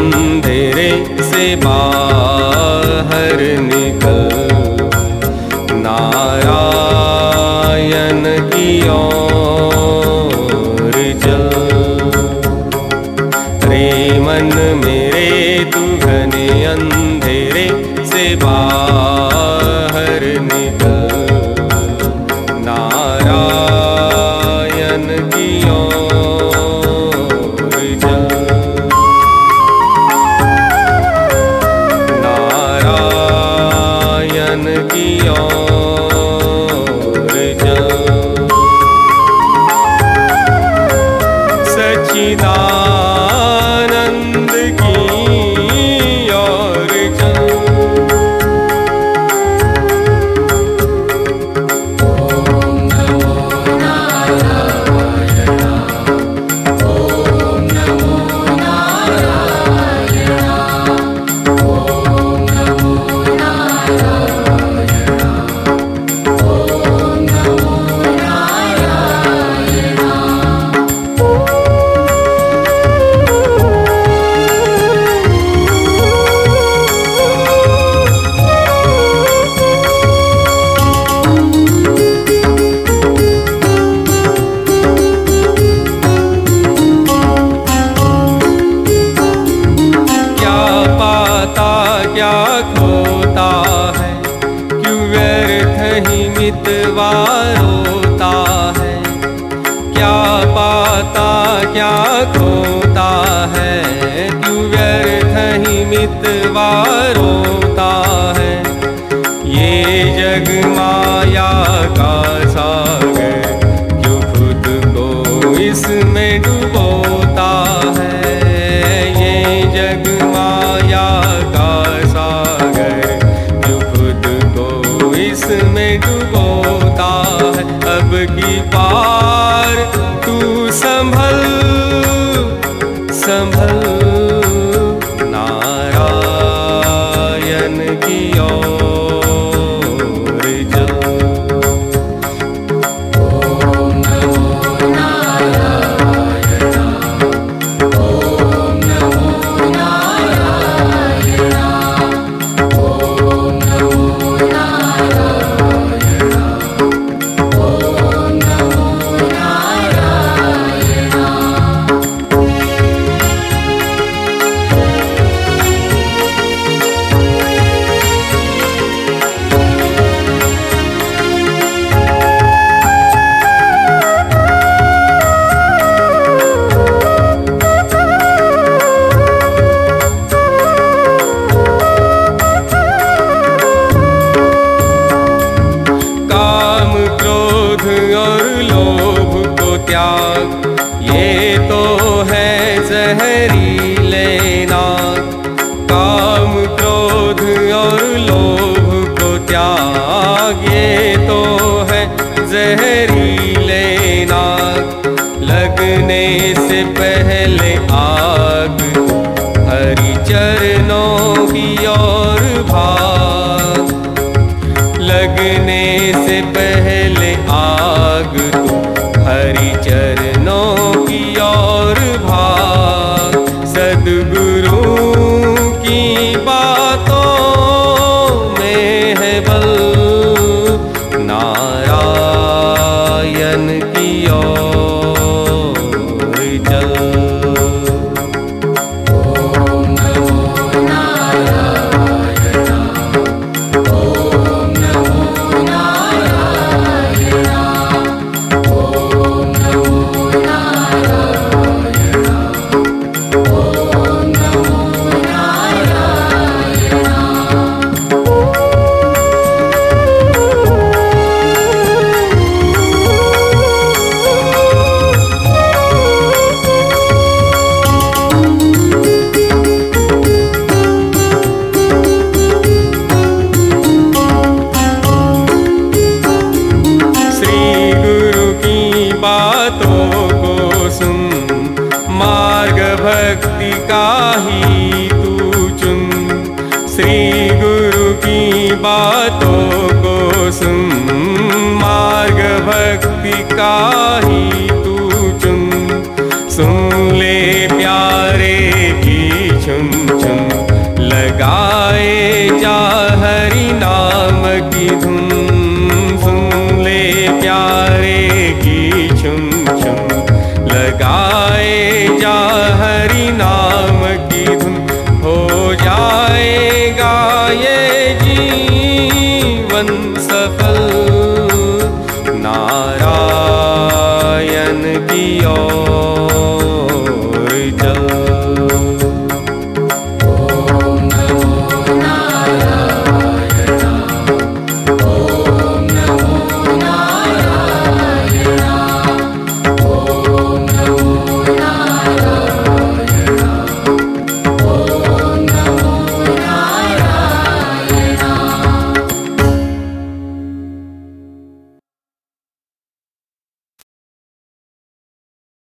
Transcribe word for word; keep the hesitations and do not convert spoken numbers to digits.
अंधेरे से बाहर निकल, नारायण की ओर चल। रे मन मेरे तू घने अंधेरे से बाहर निकल, नारायण की ओर चल। नारायण की ओर चल। सच्चिदानंद की ओर चल। ओम नमो नारायण, ओम नमो नारायण, ओम नमो नारायण, ओम नमो नारायण। क्या पाता क्या खोता है, क्यों व्यर्थ ही मितवा रोता है। क्या पाता क्या खोता है, क्यों व्यर्थ ही मितवा रोता है। ये जग माया का सागर, क्यों खुद को इसमें डुबोता है। ये जग माया का सागर, क्यों खुद को इसमें डुबोता है। अब की पार तू संभल संभल, नारायण की ओर चल। ओम नमो नारायण, ओम नमो नारायण, ओम नमो नारायण, ओम नमो नारायण। काम क्रोध और लोभ को त्याग, ये तो है जहरीले नाग। काम क्रोध और लोभ को त्याग, ये तो है जहरीले नाग। लगने से पहले आग, हरि चरणों की ओर भाग। लगने से पहले आग, तू हरि चरणों की ओर भाग। सद्गुरु की बातों में है बल, नारायण की ओर चल। ओम नमो नारायण, ओम नमो नारायण, ओम नमो नारायण, ओम नमो नारायण। श्री गुरु की बातों को सुन, मार्ग भक्ति का ही तू चुन। श्री गुरु की बातों को सुन, मार्ग भक्ति का ही तू चुन। सुन ले प्यारे की चुन, की ओर।